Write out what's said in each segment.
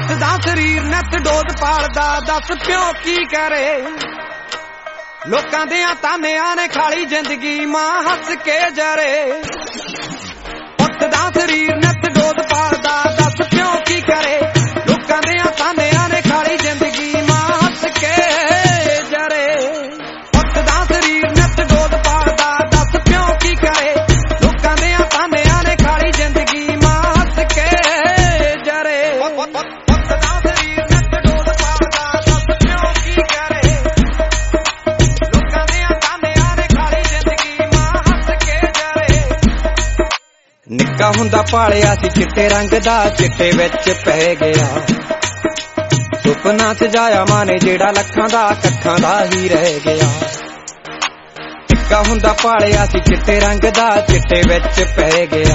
ਉੱਠਦਾ ਸਰੀਰ ਨਿੱਤ ਡੋਜ਼ ਪਾਲਦਾ, ਦੱਸ ਪਿਓ ਕੀ ਕਰੇ। ਲੋਕਾਂ ਦੀਆਂ ਤਾਨਿਆਂ ਨੇ ਖਾਲੀ ਜ਼ਿੰਦਗੀ, ਮਾਂ ਹੱਸ ਕੇ ਜਰੇ। ਉੱਠਦਾ ਸਰੀਰ ਨਿੱਤ ਡੋਜ਼ ਪਾਲਦਾ, ਦੱਸ ਪਿਓ ਕੀ ਕਰੇ। ਲੋਕਾਂ ਦੀਆਂ ਤਾਨਿਆਂ ਨੇ ਖਾਲੀ ਜ਼ਿੰਦਗੀ, ਮਾਂ ਹੱਸ ਕੇ ਜਰੇ। ਉੱਠਦਾ ਸਰੀਰ ਨਿੱਤ ਡੋਜ਼ ਪਾਲਦਾ, ਦੱਸ ਪਿਓ ਕੀ ਕਰੇ। ਲੋਕਾਂ ਦੀਆਂ ਤਾਨਿਆਂ ਨੇ ਖਾਲੀ ਜ਼ਿੰਦਗੀ, ਮਾਂ ਹੱਸ ਕੇ ਜਰੇ। ਉੱਠਦਾ ਸਰੀਰ ਨਿੱਤ ਡੋਜ਼ ਪਾਲਦਾ, ਦੱਸ ਪਿਓ ਕੀ ਕਰੇ। ਲੋਕਾਂ ਦੀਆਂ ਤਾਨਿਆਂ ਨੇ ਖਾਲੀ ਜ਼ਿੰਦਗੀ, ਮਾਂ ਹੱਸ ਕੇ ਜਰੇ। ਨਿੱਕਾ ਹੁੰਦਾ ਪਾਲਿਆ ਸੀ ਚਿੱਟੇ ਰੰਗ ਦਾ, ਚਿੱਟੇ ਵਿੱਚ ਪੈ ਗਿਆ। ਸੁਪਨਾ ਸਜਾਇਆ ਮਾਂ ਨੇ ਜਿਹੜਾ ਲੱਖਾਂ ਦਾ, ਕੱਖਾਂ ਦਾ ਹੀ ਰਹਿ ਗਿਆ। ਨਿੱਕਾ ਹੁੰਦਾ ਪਾਲਿਆ ਸੀ ਚਿੱਟੇ ਰੰਗ ਦਾ, ਚਿੱਟੇ ਵਿੱਚ ਪੈ ਗਿਆ।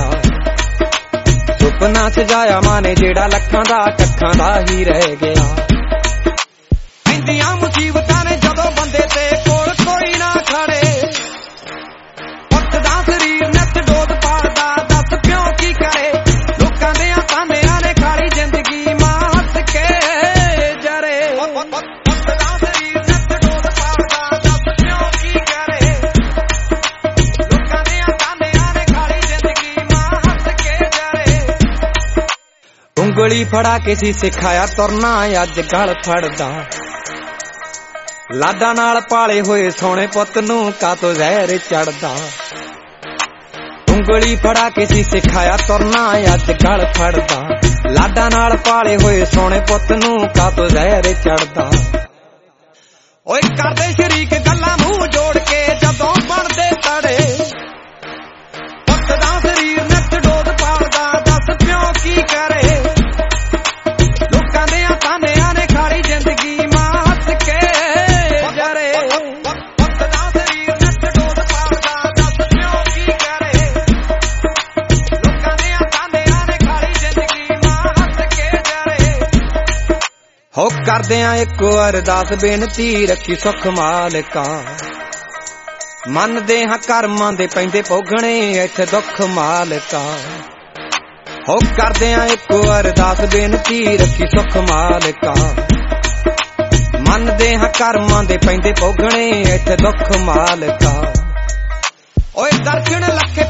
ਸੁਪਨਾ ਸਜਾਇਆ ਮਾਂ ਨੇ ਜਿਹੜਾ ਲੱਖਾਂ ਦਾ, ਕੱਖਾਂ ਦਾ ਹੀ ਰਹਿ ਗਿਆ। ਪੈਂਦੀਆਂ ਮੁਸੀਬਤਾਂ ਨੇ ਜਦੋਂ ਬੰਦੇ ਤੇ, ਕੋਲ ਕੋਈ ਨਾ ਖੜੇ। ਉੱਠਦਾ ਸਰੀਰ ਨਿੱਤ ਡੋਜ਼ ਪਾਲਦਾ, ਦੱਸ ਪਿਓ ਕੀ ਕਰੇ। ਲੋਕਾਂ ਦੀਆਂ ਤਾਨਿਆਂ ਨੇ ਖਾਲੀ ਜ਼ਿੰਦਗੀ, ਮਾਂ ਹੱਸ ਕੇ ਜਰੇ। ਉੱਠਦਾ ਸਰੀਰ ਨਿੱਤ ਡੋਜ਼ ਪਾਲਦਾ, ਦੱਸ ਪਿਓ ਕੀ ਕਰੇ। ਲੋਕਾਂ ਦੀਆਂ ਤਾਨਿਆਂ ਨੇ ਖਾਲੀ ਜ਼ਿੰਦਗੀ, ਮਾਂ ਹੱਸ ਕੇ ਜਰੇ। ਉਂਗਲੀ ਫੜਾ ਕੇ ਸੀ ਸਿਖਾਇਆ ਤੁਰਨਾ, ਅੱਜ ਗਲ ਫੜਦਾ। ਲਾਡਾਂ ਨਾਲ ਪਾਲੇ ਹੋਏ ਸੋਹਣੇ ਪੁੱਤ ਨੂੰ ਕਾਤੋਂ ਜ਼ਹਿਰ ਚੜਦਾ। ਉਂਗਲੀ ਫੜਾ ਕੇ ਸੀ ਸਿਖਾਇਆ ਤੁਰਨਾ, ਅੱਜ ਗਲ ਫੜਦਾ। ਲਾਡਾਂ ਨਾਲ ਪਾਲੇ ਹੋਏ ਸੋਹਣੇ ਪੁੱਤ ਨੂੰ ਕਾਤੋਂ ਜ਼ਹਿਰ ਚੜਦਾ। ਓਏ ਕਰਦੇ ਸ਼ਰੀਕ ਗੱਲਾਂ ਮੂੰਹ ਜੋੜ ਕੇ, ਜਦੋਂ ਬਣਦੇ ਤੜੇ। ਉੱਠਦਾ ਸਰੀਰ ਨਿੱਤ ਡੋਜ਼ ਪਾਲਦਾ, ਦੱਸ ਪਿਓ ਕੀ ਕਰੇ। ਲੋਕਾਂ ਦੀਆਂ ਤਾਨਿਆਂ ਨੇ ਖਾਲੀ ਜ਼ਿੰਦਗੀ, ਮਾਂ ਹੱਸ ਕੇ ਜਰੇ। ਉੱਠਦਾ ਸਰੀਰ ਨਿੱਤ ਡੋਜ਼ ਪਾਲਦਾ, ਦੱਸ ਪਿਓ ਕੀ ਕਰੇ। ਲੋਕਾਂ ਦੀਆਂ ਤਾਨਿਆਂ ਨੇ ਖਾਲੀ ਜ਼ਿੰਦਗੀ, ਮਾਂ ਹੱਸ ਕੇ ਜਰੇ। ਹੋ ਕਰਦਿਆਂ ਇੱਕੋ ਅਰਦਾਸ ਬੇਨਤੀ, ਰੱਖੀ ਸੁੱਖ ਮਾਲਕਾ। ਮੰਨਦੇ ਹਾਂ ਕਰਮਾਂ ਦੇ ਪੈਂਦੇ ਭੋਗਣੇ, ਇੱਥੇ ਦੁੱਖ ਮਾਲਕਾ। ਹੋ ਕਰਦਿਆਂ ਇੱਕੋ ਅਰਦਾਸ ਬੇਨਤੀ, ਰੱਖੀ ਸੁੱਖ ਮਾਲਕਾ। ਮੰਨਦੇ ਹਾਂ ਕਰਮਾਂ ਦੇ ਪੈਂਦੇ ਭੋਗਣੇ, ਇੱਥੇ ਦੁੱਖ ਮਾਲਕਾ। ਓਏ ਦਰਸ਼ਨ ਲੱਖੇ